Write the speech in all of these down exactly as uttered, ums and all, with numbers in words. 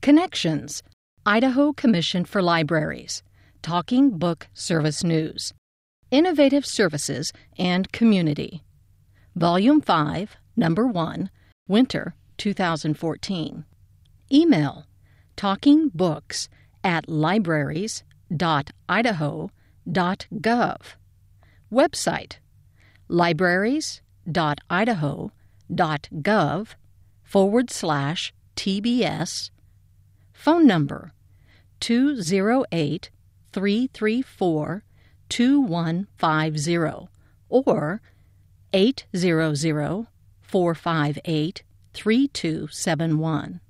Connections, Idaho Commission for Libraries, Talking Book Service News, Innovative Services and Community, Volume five, Number one, Winter two thousand fourteen. Email, talkingbooks at libraries dot idaho dot gov. Website, libraries dot idaho dot gov forward slash TBS. Phone number, two oh eight, three three four, two one five zero or eight hundred, four five eight, three two seven one.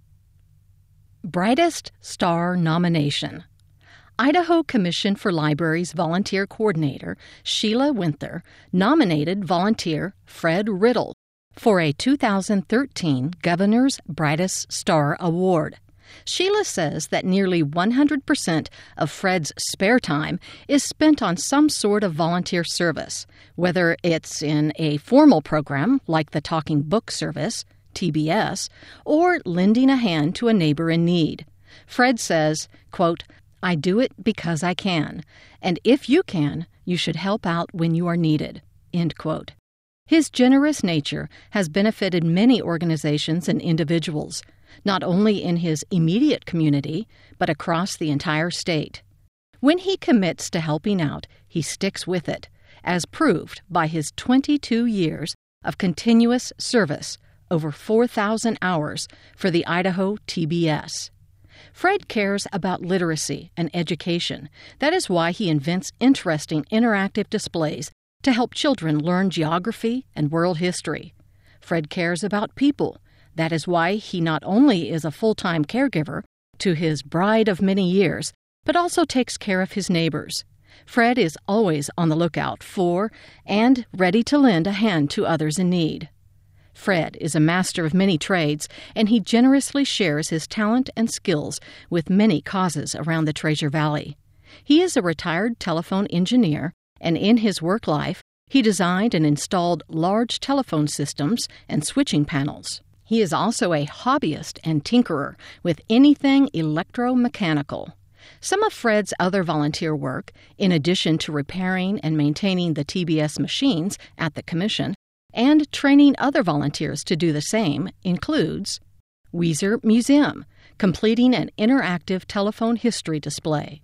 Brightest Star Nomination. Idaho Commission for Libraries Volunteer Coordinator Sheila Winther nominated volunteer Fred Riddle for a two thousand thirteen Governor's Brightest Star Award. Sheila says that nearly one hundred percent of Fred's spare time is spent on some sort of volunteer service, whether it's in a formal program like the Talking Book Service, T B S, or lending a hand to a neighbor in need. Fred says, quote, "I do it because I can, and if you can, you should help out when you are needed," end quote. His generous nature has benefited many organizations and individuals, not only in his immediate community, but across the entire state. When he commits to helping out, he sticks with it, as proved by his twenty-two years of continuous service, over four thousand hours for the Idaho T B S. Fred cares about literacy and education. That is why he invents interesting interactive displays to help children learn geography and world history. Fred cares about people. That is why he not only is a full-time caregiver to his bride of many years, but also takes care of his neighbors. Fred is always on the lookout for and ready to lend a hand to others in need. Fred is a master of many trades, and he generously shares his talent and skills with many causes around the Treasure Valley. He is a retired telephone engineer, and in his work life, he designed and installed large telephone systems and switching panels. He is also a hobbyist and tinkerer with anything electromechanical. Some of Fred's other volunteer work, in addition to repairing and maintaining the T B S machines at the Commission, and training other volunteers to do the same, includes Weiser Museum, completing an interactive telephone history display;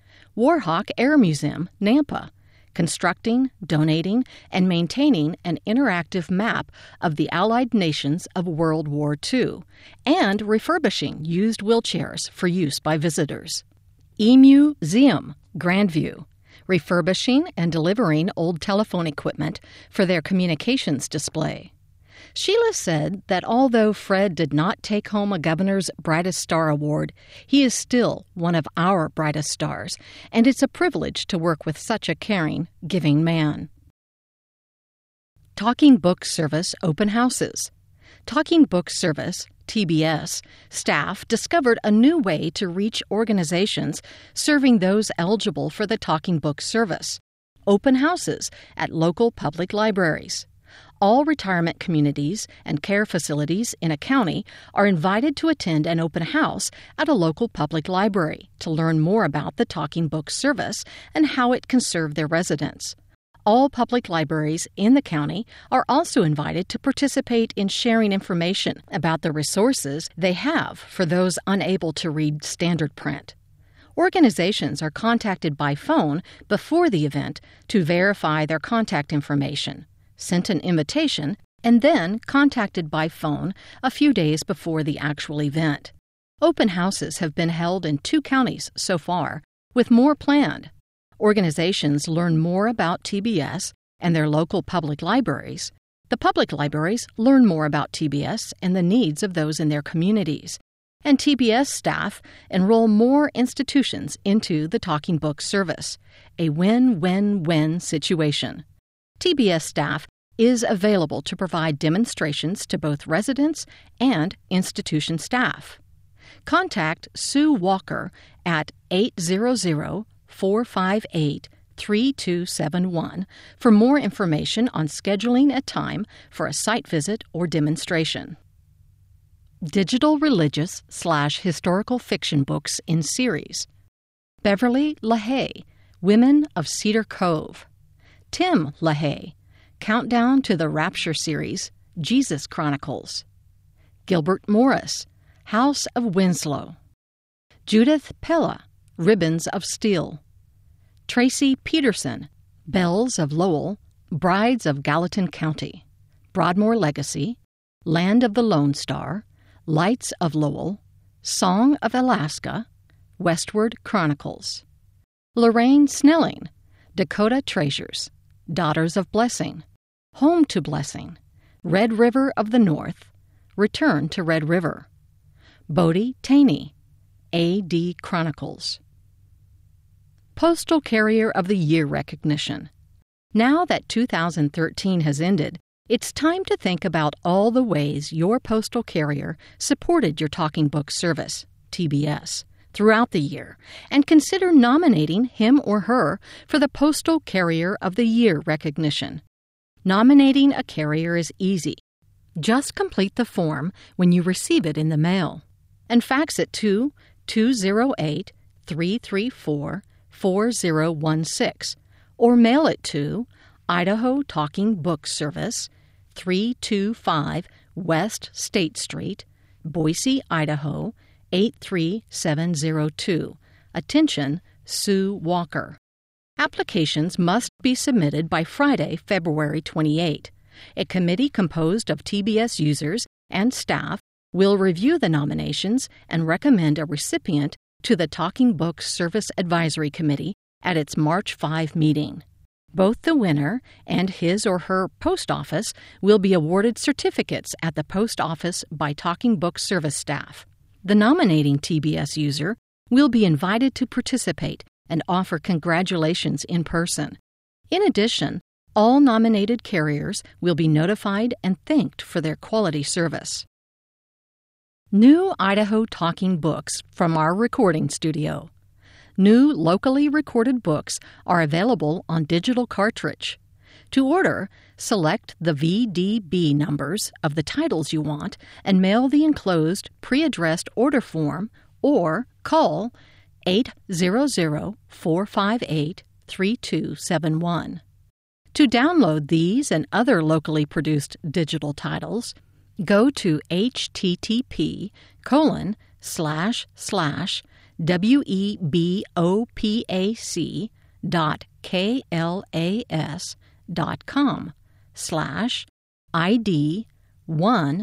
Warhawk Air Museum, Nampa, constructing, donating, and maintaining an interactive map of the Allied nations of World War Two, and refurbishing used wheelchairs for use by visitors; E-Museum, Grandview, refurbishing and delivering old telephone equipment for their communications display. Sheila said that although Fred did not take home a Governor's Brightest Star Award, he is still one of our brightest stars, and it's a privilege to work with such a caring, giving man. Talking Book Service Open Houses. Talking Book Service, T B S, staff discovered a new way to reach organizations serving those eligible for the Talking Book Service: open houses at local public libraries. All retirement communities and care facilities in a county are invited to attend an open house at a local public library to learn more about the Talking Book Service and how it can serve their residents. All public libraries in the county are also invited to participate in sharing information about the resources they have for those unable to read standard print. Organizations are contacted by phone before the event to verify their contact information, sent an invitation, and then contacted by phone a few days before the actual event. Open houses have been held in two counties so far, with more planned. Organizations learn more about T B S and their local public libraries. The public libraries learn more about T B S and the needs of those in their communities. And T B S staff enroll more institutions into the Talking Book Service, a win-win-win situation. T B S staff is available to provide demonstrations to both residents and institution staff. Contact Sue Walker at eight hundred, four five eight, three two seven one for more information on scheduling a time for a site visit or demonstration. Digital religious slash historical fiction books in series. Beverly LaHaye, Women of Cedar Cove. Tim LaHaye, Countdown to the Rapture series, Jesus Chronicles. Gilbert Morris, House of Winslow. Judith Pella, Ribbons of Steel. Tracy Peterson, Bells of Lowell, Brides of Gallatin County. Broadmoor Legacy, Land of the Lone Star, Lights of Lowell, Song of Alaska, Westward Chronicles. Lorraine Snelling, Dakota Treasures, Daughters of Blessing, Home to Blessing, Red River of the North, Return to Red River. Bodie Taney, A D Chronicles. Postal Carrier of the Year recognition. Now that two thousand thirteen has ended, it's time to think about all the ways your postal carrier supported your Talking Book service, T B S, throughout the year, and consider nominating him or her for the Postal Carrier of the Year recognition. Nominating a carrier is easy. Just complete the form when you receive it in the mail and fax it to two oh eight, three three four, four oh one six or mail it to Idaho Talking Book Service, three two five West State Street, Boise, Idaho, eight three seven zero two. Attention, Sue Walker. Applications must be submitted by Friday, February twenty-eighth. A committee composed of T B S users and staff will review the nominations and recommend a recipient to the Talking Book Service Advisory Committee at its March fifth meeting. Both the winner and his or her post office will be awarded certificates at the post office by Talking Book Service staff. The nominating T B S user will be invited to participate and offer congratulations in person. In addition, all nominated carriers will be notified and thanked for their quality service. New Idaho Talking Books from our recording studio. New locally recorded books are available on digital cartridge. To order, select the V D B numbers of the titles you want and mail the enclosed pre-addressed order form or call eight hundred, four five eight, three two seven one. To download these and other locally produced digital titles, go to http colon slash slash webopac dot klas dot com slash id one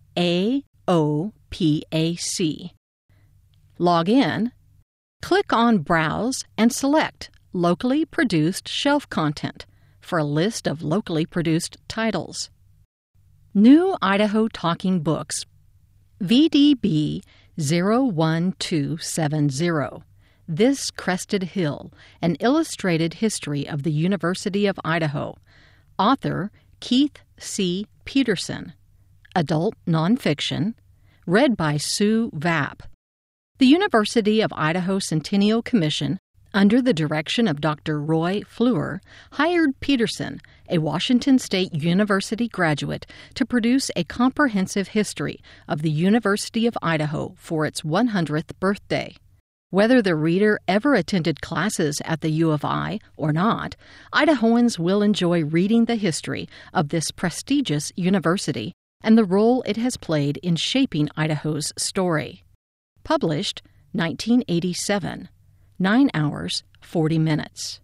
aopac. Log in, click on Browse, and select Locally Produced Shelf Content for a list of locally produced titles. New Idaho Talking Books, V D B zero one two seven zero. This Crested Hill, An Illustrated History of the University of Idaho. Author Keith C. Peterson. Adult nonfiction. Read by Sue Vapp. The University of Idaho Centennial Commission, under the direction of Doctor Roy Fleur, hired Peterson, a Washington State University graduate, to produce a comprehensive history of the University of Idaho for its one hundredth birthday. Whether the reader ever attended classes at the U of I or not, Idahoans will enjoy reading the history of this prestigious university and the role it has played in shaping Idaho's story. Published nineteen eighty-seven. nine hours, forty minutes.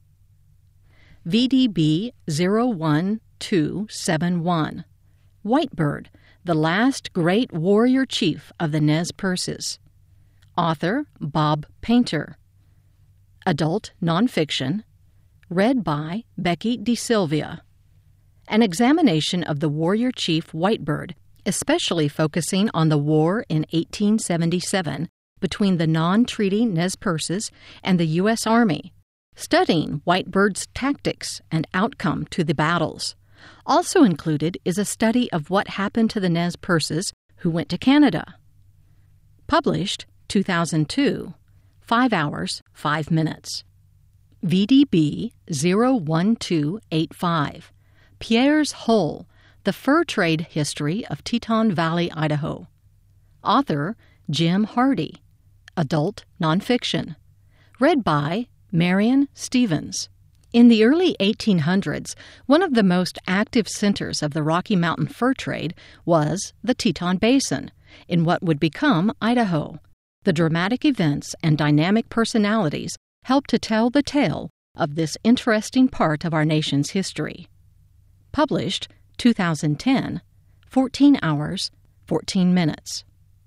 V D B zero one two seven one. Whitebird, the last great warrior chief of the Nez Perces. Author Bob Painter. Adult nonfiction. Read by Becky DeSilvia. An examination of the warrior chief Whitebird, especially focusing on the war in eighteen seventy-seven between the non-treaty Nez Perces and the U S Army, studying Whitebird's tactics and outcome to the battles. Also included is a study of what happened to the Nez Perces who went to Canada. Published two thousand two, five hours, five minutes. V D B zero one two eight five. Pierre's Hole, The Fur Trade History of Teton Valley, Idaho. Author Jim Hardy. Adult nonfiction. Read by Marion Stevens. In the early eighteen hundreds, one of the most active centers of the Rocky Mountain fur trade was the Teton Basin, in what would become Idaho. The dramatic events and dynamic personalities help to tell the tale of this interesting part of our nation's history. Published two thousand ten, fourteen hours, fourteen minutes.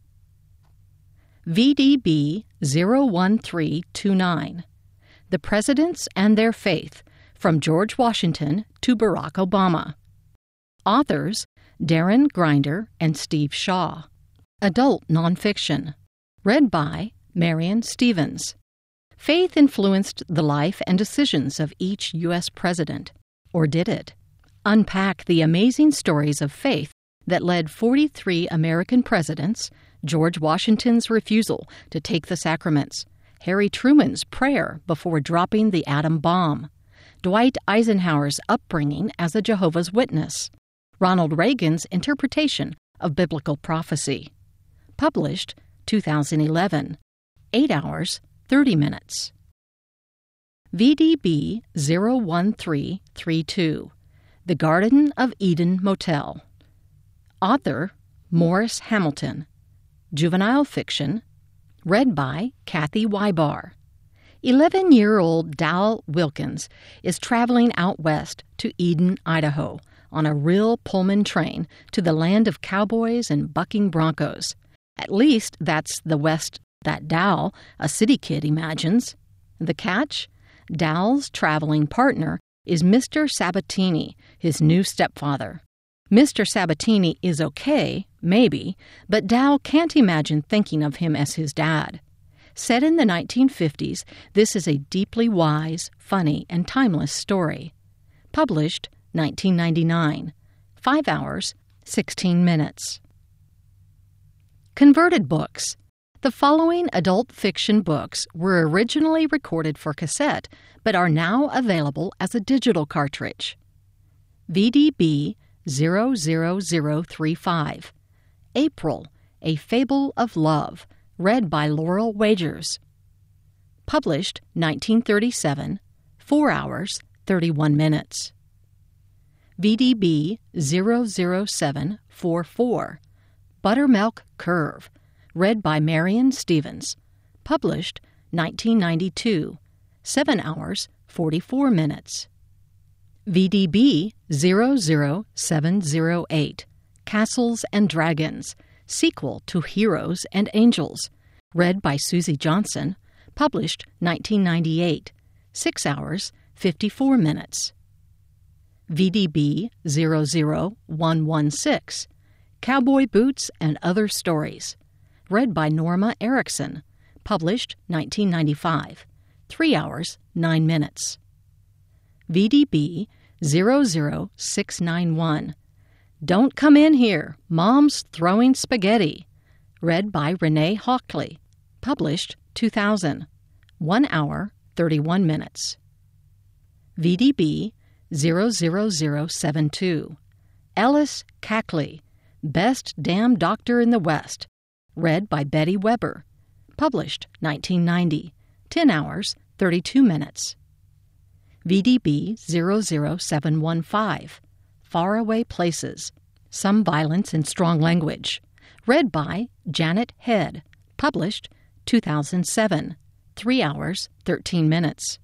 V D B zero one three two nine. The Presidents and Their Faith, from George Washington to Barack Obama. Authors Darren Grinder and Steve Shaw. Adult nonfiction. Read by Marion Stevens. Faith influenced the life and decisions of each U S president. Or did it? Unpack the amazing stories of faith that led forty-three American presidents, George Washington's refusal to take the sacraments, Harry Truman's prayer before dropping the atom bomb, Dwight Eisenhower's upbringing as a Jehovah's Witness, Ronald Reagan's interpretation of biblical prophecy. Published two thousand eleven, eight hours, thirty minutes. V D B zero one three three two. The Garden of Eden Motel. Author Morris Hamilton. Juvenile fiction. Read by Kathy Wybar. Eleven-year-old Dal Wilkins is traveling out west to Eden, Idaho, on a real Pullman train to the land of cowboys and bucking broncos. At least that's the west that Dal, a city kid, imagines. The catch? Dal's traveling partner is Mister Sabatini, his new stepfather. Mister Sabatini is okay, maybe, but Dal can't imagine thinking of him as his dad. Set in the nineteen fifties, this is a deeply wise, funny, and timeless story. Published nineteen ninety-nine. Five hours, sixteen minutes. Converted books. The following adult fiction books were originally recorded for cassette, but are now available as a digital cartridge. V D B zero zero zero three five. April, A Fable of Love, read by Laurel Wagers. Published nineteen thirty-seven, four hours, thirty-one minutes. V D B zero zero seven four four. Buttermilk Curve, read by Marion Stevens. Published nineteen ninety-two, seven hours, forty-four minutes. V D B zero zero seven zero eight. Castles and Dragons, sequel to Heroes and Angels, read by Susie Johnson. Published nineteen ninety-eight, six hours, fifty-four minutes. V D B zero zero one one six. Cowboy Boots and Other Stories, read by Norma Erickson. Published nineteen ninety-five, three hours, nine minutes. V D B zero zero six nine one. Don't Come In Here, Mom's Throwing Spaghetti, read by Renee Hockley. Published two thousand, one hour, thirty-one minutes. V D B zero zero zero seven two. Ellis Cackley, Best Damn Doctor in the West, read by Betty Weber. Published nineteen ninety, ten hours, thirty-two minutes. V D B zero zero seven one five. Faraway Places, Some Violence and Strong Language, read by Janet Head. Published two thousand seven, three hours, thirteen minutes.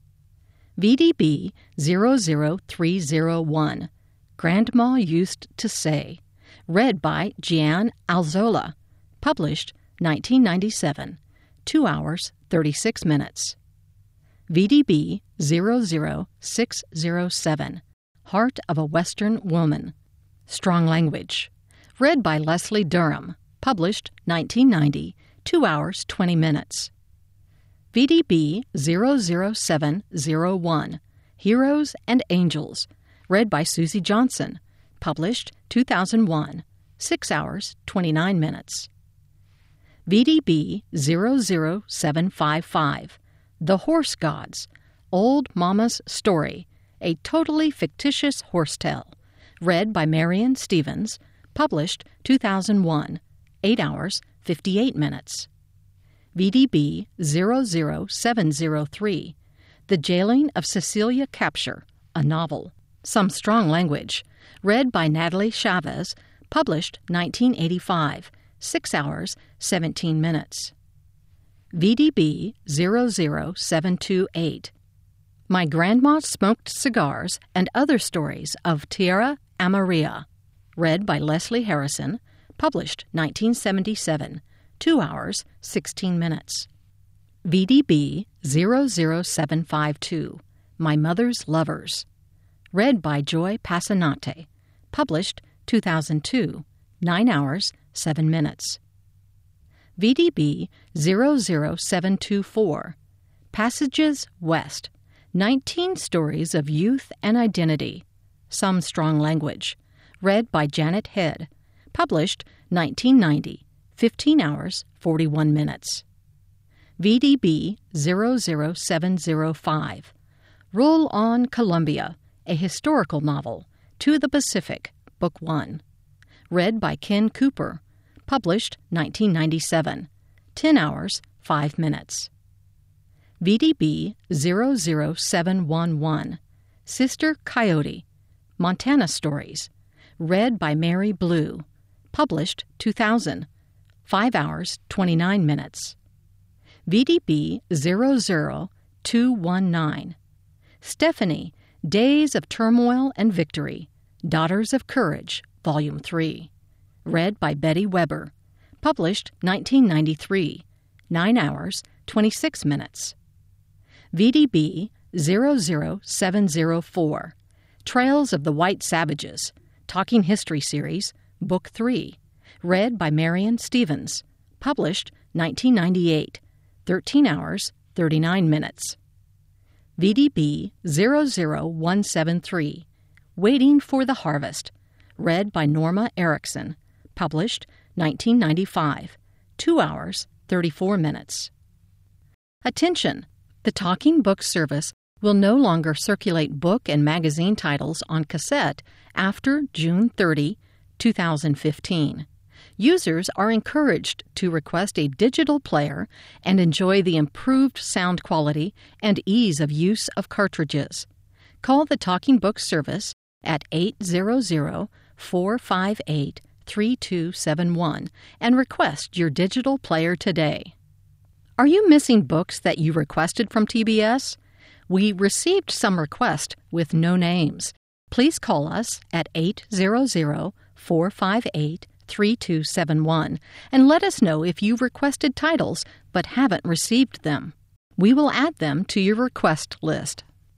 V D B zero zero three zero one. Grandma Used to Say, read by Jeanne Alzola. Published nineteen ninety-seven, two hours, thirty-six minutes. V D B zero zero six zero seven. Heart of a Western Woman, Strong Language, read by Leslie Durham. Published nineteen ninety, two hours, twenty minutes. V D B zero zero seven zero one. Heroes and Angels, read by Susie Johnson. Published two thousand one, six hours, twenty-nine minutes. V D B zero zero seven five five. The Horse Gods, Old Mama's Story, a totally fictitious horse tale, read by Marion Stevens. Published two thousand one, eight hours, fifty-eight minutes. V D B zero zero seven zero three, The Jailing of Cecilia Capture, a novel. Some strong language. Read by Natalie Chavez, published nineteen eighty-five, six hours, seventeen minutes. V D B zero zero seven two eight, My Grandma Smoked Cigars and Other Stories of Tierra Amarilla. Read by Leslie Harrison, published nineteen seventy-seven, two hours, sixteen minutes. V D B zero zero seven five two, My Mother's Lovers. Read by Joy Passanante, published two thousand two, nine hours, seven minutes. V D B zero zero seven two four, Passages West, nineteen Stories of Youth and Identity, Some Strong Language. Read by Janet Head, published nineteen ninety, fifteen hours, forty-one minutes. V D B zero zero seven zero five, Roll on Columbia, a historical novel, To the Pacific, Book one. Read by Ken Cooper, published nineteen ninety-seven, ten hours, five minutes. V D B zero zero seven one one, Sister Coyote, Montana Stories. Read by Mary Blue, published two thousand, five hours, twenty-nine minutes. V D B zero zero two one nine, Stephanie, Days of Turmoil and Victory, Daughters of Courage, Volume three. Read by Betty Weber, published nineteen ninety-three, nine hours, twenty-six minutes. V D B zero zero seven zero four, Trails of the White Savages, Talking History Series, Book three. Read by Marion Stevens, published nineteen ninety-eight, thirteen hours, thirty-nine minutes. V D B zero zero one seven three, Waiting for the Harvest. Read by Norma Erickson, published nineteen ninety-five, two hours, thirty-four minutes. Attention! The Talking Book Service will no longer circulate book and magazine titles on cassette after June thirtieth, two thousand fifteen. Users are encouraged to request a digital player and enjoy the improved sound quality and ease of use of cartridges. Call the Talking Book Service at eight hundred, four five eight, three two seven one and request your digital player today. Are you missing books that you requested from T B S? We received some requests with no names. Please call us at eight hundred, four five eight, three two seven one and let us know if you requested titles but haven't received them. We will add them to your request list.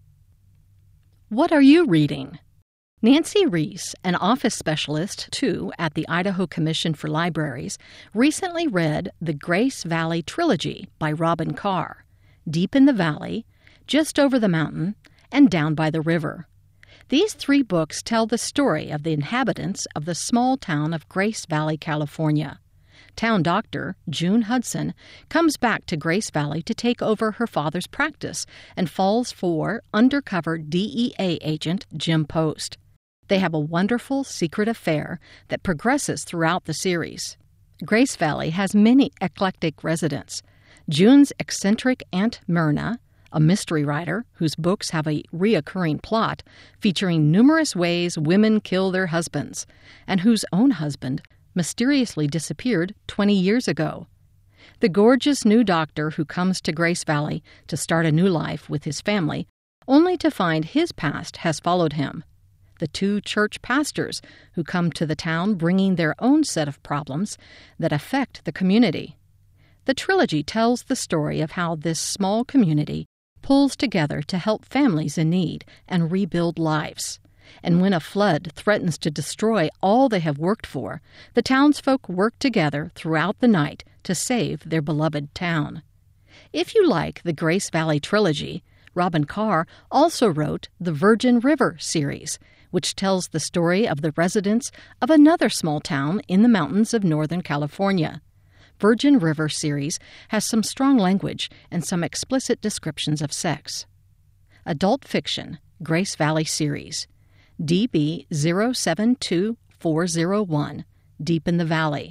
What are you reading? Nancy Reese, an office specialist, too, at the Idaho Commission for Libraries, recently read the Grace Valley Trilogy by Robin Carr, Deep in the Valley, Just Over the Mountain, and Down by the River. These three books tell the story of the inhabitants of the small town of Grace Valley, California. Town doctor, June Hudson, comes back to Grace Valley to take over her father's practice and falls for undercover D E A agent Jim Post. They have a wonderful secret affair that progresses throughout the series. Grace Valley has many eclectic residents. June's eccentric Aunt Myrna, a mystery writer whose books have a reoccurring plot featuring numerous ways women kill their husbands, and whose own husband mysteriously disappeared twenty years ago. The gorgeous new doctor who comes to Grace Valley to start a new life with his family, only to find his past has followed him. The two church pastors who come to the town bringing their own set of problems that affect the community. The trilogy tells the story of how this small community pulls together to help families in need and rebuild lives. And when a flood threatens to destroy all they have worked for, the townsfolk work together throughout the night to save their beloved town. If you like the Grace Valley Trilogy, Robin Carr also wrote the Virgin River series, which tells the story of the residents of another small town in the mountains of Northern California. Virgin River series has some strong language and some explicit descriptions of sex. Adult Fiction, Grace Valley series, D B zero seven two four zero one, Deep in the Valley.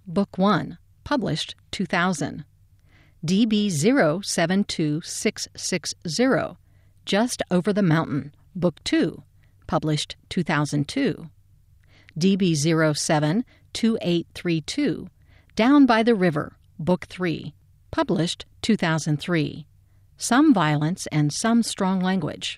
Book one, published two thousand. D B zero seven two six six zero, Just Over the Mountain, Book two, published two thousand two. D B zero seven two eight three two, Down by the River, Book three, published two thousand three. Some Violence and Some Strong Language.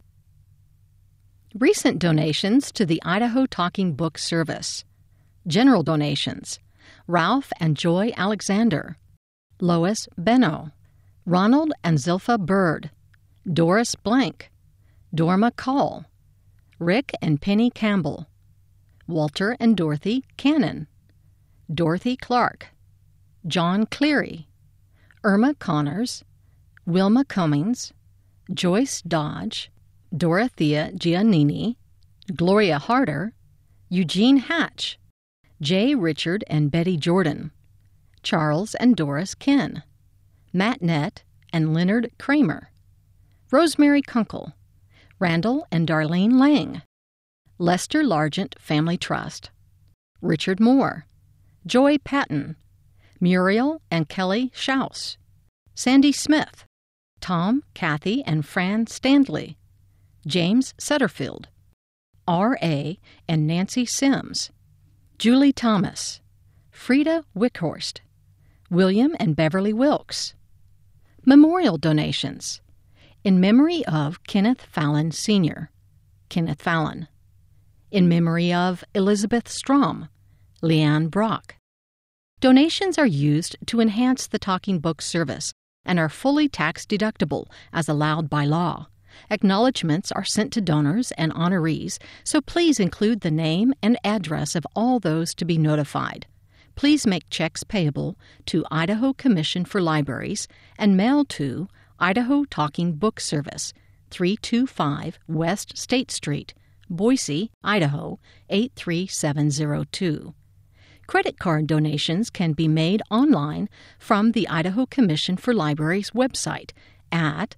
Recent donations to the Idaho Talking Book Service. General donations: Ralph and Joy Alexander, Lois Benno, Ronald and Zilpha Bird, Doris Blank, Dorma Call, Rick and Penny Campbell, Walter and Dorothy Cannon, Dorothy Clark, John Cleary, Irma Connors, Wilma Cummings, Joyce Dodge, Dorothea Giannini, Gloria Harder, Eugene Hatch, J. Richard and Betty Jordan, Charles and Doris Ken, Matt Nett and Leonard Kramer, Rosemary Kunkel, Randall and Darlene Lang, Lester Largent Family Trust, Richard Moore, Joy Patton, Muriel and Kelly Schaus, Sandy Smith, Tom, Kathy, and Fran Standley, James Sutterfield, R A and Nancy Sims, Julie Thomas, Frida Wickhorst, William and Beverly Wilkes. Memorial donations: in memory of Kenneth Fallon Senior, Kenneth Fallon. In memory of Elizabeth Strom, Leanne Brock. Donations are used to enhance the Talking Book service and are fully tax-deductible as allowed by law. Acknowledgments are sent to donors and honorees, so please include the name and address of all those to be notified. Please make checks payable to Idaho Commission for Libraries and mail to Idaho Talking Book Service, three two five West State Street, Boise, Idaho, eight three seven zero two. Credit card donations can be made online from the Idaho Commission for Libraries website at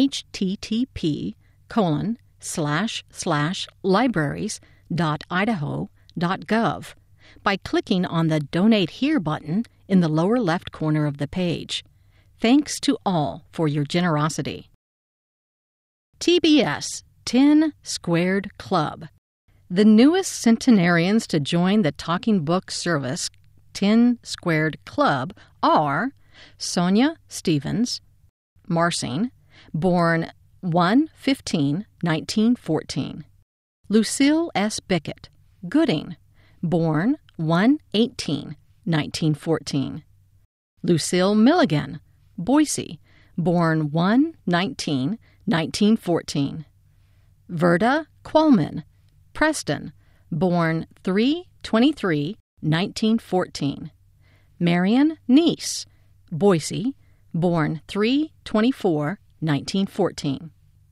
http colon slash slash libraries dot idaho dot gov by clicking on the Donate Here button in the lower left corner of the page. Thanks to all for your generosity. T B S ten Squared Club. The newest centenarians to join the Talking Book Service ten Squared Club are Sonia Stevens, Marsing, born one fifteen nineteen fourteen. Lucille S. Bickett, Gooding, born one eighteen nineteen fourteen. Lucille Milligan, Boise, born one nineteen nineteen fourteen. Verda Qualman, Preston, born three twenty-three nineteen fourteen. Marion Neese, Boise, born three twenty-four nineteen fourteen.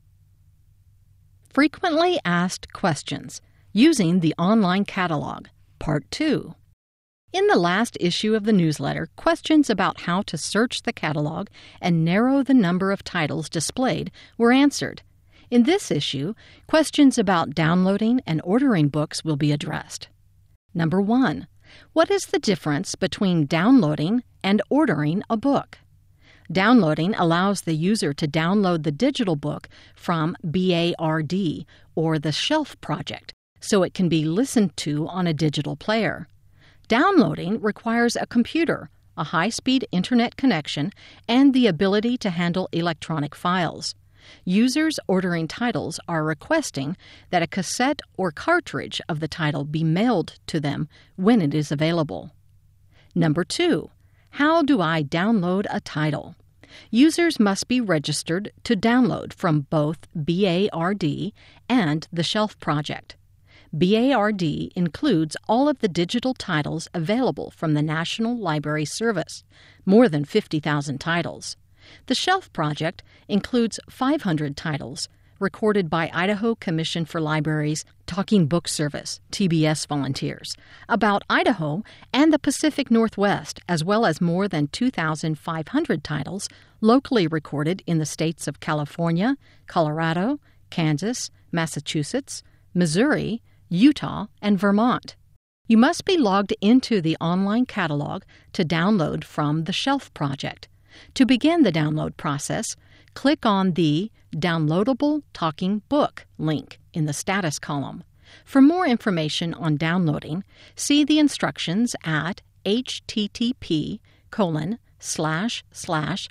Frequently Asked Questions Using the Online Catalog, Part two. In the last issue of the newsletter, questions about how to search the catalog and narrow the number of titles displayed were answered. In this issue, questions about downloading and ordering books will be addressed. Number one, what is the difference between downloading and ordering a book? Downloading allows the user to download the digital book from B A R D, or the Shelf Project, so it can be listened to on a digital player. Downloading requires a computer, a high-speed internet connection, and the ability to handle electronic files. Users ordering titles are requesting that a cassette or cartridge of the title be mailed to them when it is available. Number two, how do I download a title? Users must be registered to download from both B A R D and the Shelf Project. B A R D includes all of the digital titles available from the National Library Service, more than fifty thousand titles. The Shelf Project includes five hundred titles recorded by Idaho Commission for Libraries Talking Book Service, T B S volunteers, about Idaho and the Pacific Northwest, as well as more than two thousand five hundred titles locally recorded in the states of California, Colorado, Kansas, Massachusetts, Missouri, Utah, and Vermont. You must be logged into the online catalog to download from the Shelf project. To begin the download process, click on the Downloadable Talking Book link in the status column. For more information on downloading, see the instructions at http colon slash slash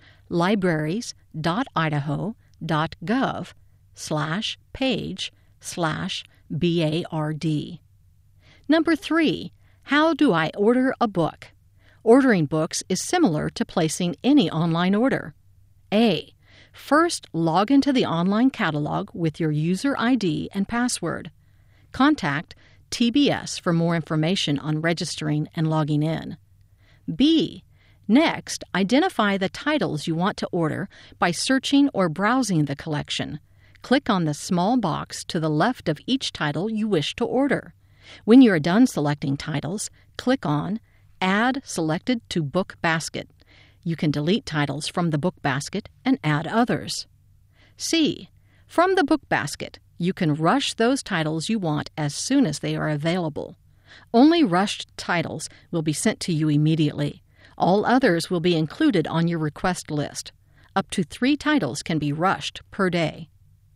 libraries.idaho.gov slash page slash BARD. Number three, how do I order a book? Ordering books is similar to placing any online order. A. First, log into the online catalog with your user I D and password. Contact T B S for more information on registering and logging in. B. Next, identify the titles you want to order by searching or browsing the collection. Click on the small box to the left of each title you wish to order. When you are done selecting titles, click on Add Selected to Book Basket. You can delete titles from the book basket and add others. C. From the book basket, you can rush those titles you want as soon as they are available. Only rushed titles will be sent to you immediately. All others will be included on your request list. Up to three titles can be rushed per day.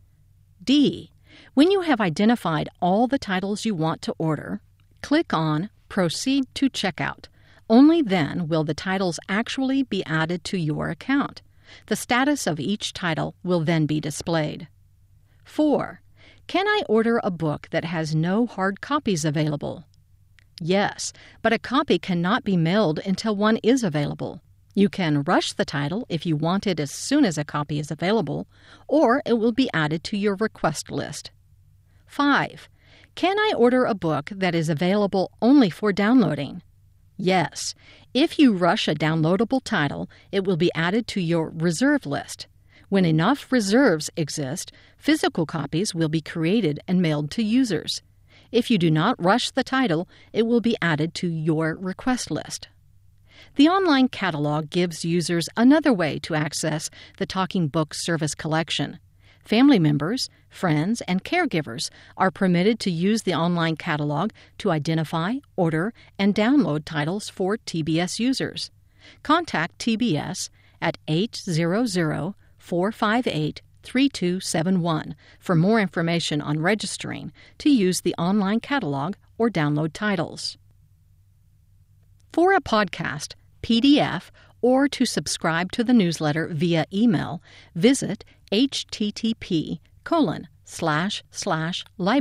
D. When you have identified all the titles you want to order, click on Proceed to Checkout. Only then will the titles actually be added to your account. The status of each title will then be displayed. four. Can I order a book that has no hard copies available? Yes, but a copy cannot be mailed until one is available. You can rush the title if you want it as soon as a copy is available, or it will be added to your request list. five. Can I order a book that is available only for downloading? Yes. If you rush a downloadable title, it will be added to your reserve list. When enough reserves exist, physical copies will be created and mailed to users. If you do not rush the title, it will be added to your request list. The online catalog gives users another way to access the Talking Book Service collection. Family members, friends, and caregivers are permitted to use the online catalog to identify, order, and download titles for T B S users. Contact T B S at eight hundred, four five eight, three two seven one for more information on registering to use the online catalog or download titles. For a podcast, P D F, or to subscribe to the newsletter via email, visit http colon slash slash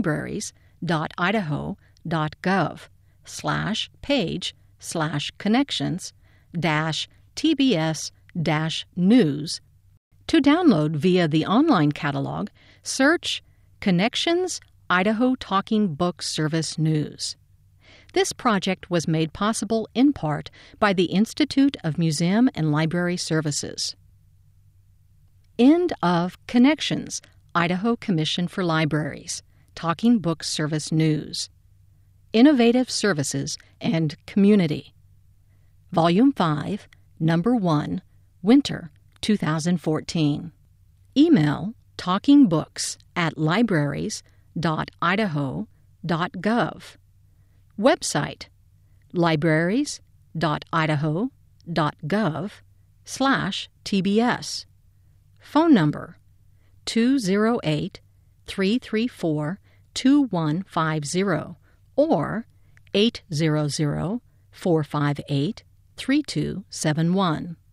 libraries.idaho.gov slash page slash connections dash tbs dash news. To download via the online catalog, search Connections Idaho Talking Book Service News. This project was made possible in part by the Institute of Museum and Library Services. End of Connections, Idaho Commission for Libraries, Talking Book Service News. Innovative Services and Community. Volume five, Number one, Winter, two thousand fourteen. Email talkingbooks at libraries.idaho.gov. Website libraries.idaho.gov slash TBS. Phone number two oh eight, three three four, two one five zero or eight hundred, four five eight, three two seven one.